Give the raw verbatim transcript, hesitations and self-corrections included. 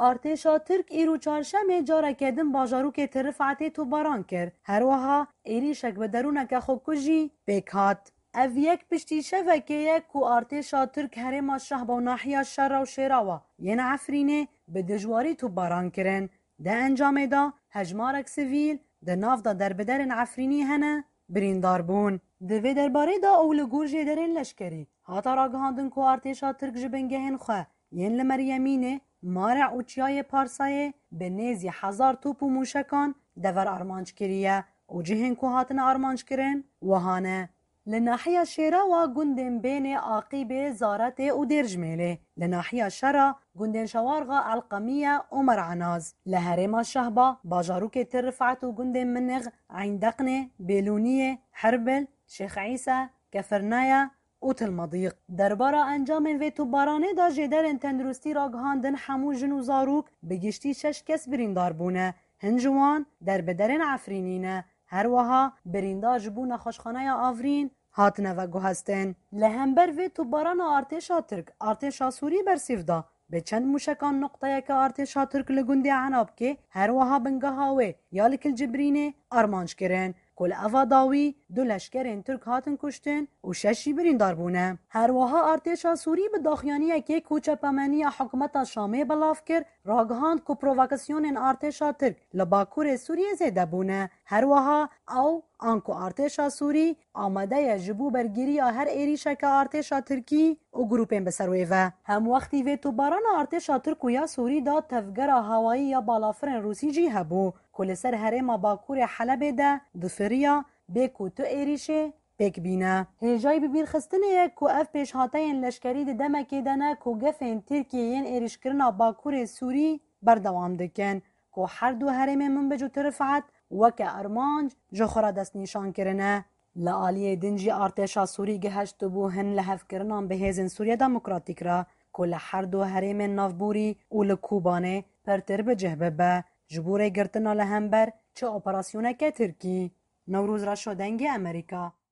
ارتشا ترک ایرو چارشمه جارکه دن باجاروک ترفعتی تو باران کر. هر وها ایریشک به درونک خو کجی بکات. او یک پشتی شوکه یک کو ارتشا ترک هرما شهب و ناحیه شر و شیراوه ین عفرینه به دجواری تو باران کرن. ده انجام دا هجمارک سویل ده ناف دا در بدرن عفرینی هنه بریندار بون. دوی درباره دا اولگور جدرن لشکری هاتا را گهاندن کو ارتشا ترک جبنگه هن خواه ین لمریمینه مارع اوچیای پارسایه به نیزی هزار توپ و موشکان دور ارمانج کریه و جهن کو هاتن ارمانج کرن وهانه. لناحية شيراوة جندن بين عاقبة زارت و درجميلة. لناحية شرا جندن شوارغة علقمية ومر عناز. لهرم الشهبة باجاروك ترفعت جندن منغ عين دقنة بيلونية حربل شيخ عيسى كفرنايا اوت المضيق. دربارا انجام ویتو بارانه دا جدرن تندرستی را گهاندن حمو جنو زاروک بگشتی شش کس بریندار بونه. هنجوان در بدرن عفرینینه. هر وها بریندار جبون خوشخانه آفرین هاتنه و گوهستن. لهمبر ویتو باران ارتشا ترک ارتشا سوری برسیف دا به چند موشکان نقطه که ارتشا ترک لگنده عناب که هر وها بنگاهاوه یا لکل جبرینه ارمانج کرن. کل اوه داوی دو لشکرین ترک هاتن کشتن و ششی بریندار بونه. هر وها ارتشا سوری به داخیانیه که کوچه پمنی حکومت شامه بلاف کر راگهاند که پرووکاسیون ارتشا ترک لباکور سوریه زیده بونه. هر وها او آنکو ارتشا سوری آمده جبو برگیری هر ایریشه که ارتشا ترکی و گروپین بسرویوه. هم وقتی وی تو باران ارتشا ترک و یا سوری دا تفگر هوایی یا بالافرن روسی جی هبو کل سر هرما باکور حلب ده دفریا بکو تو ایریشه بک بینه. هجای ببیر خستنه یک کو اف پیش هاتین لشکری ده دمکی دنه کو گفین ترکیین ایریش کرنا باکور سوری بردوام دکن کو هر دو هرم من بجو ترفعت وکه ارمانج جو خورا دست نیشان کرنه. لآلیه دنجی ارتشا سوری گهشت بو هن لحف کرنان به هزن سوریه دموکراتیک را کل هر دو هرم نافبوری و لکوبانه پرتر بجه ببه جبوره گرتنا لهمبر چه اپراسیونه که ترکی نوروز را شدنگ امریکا.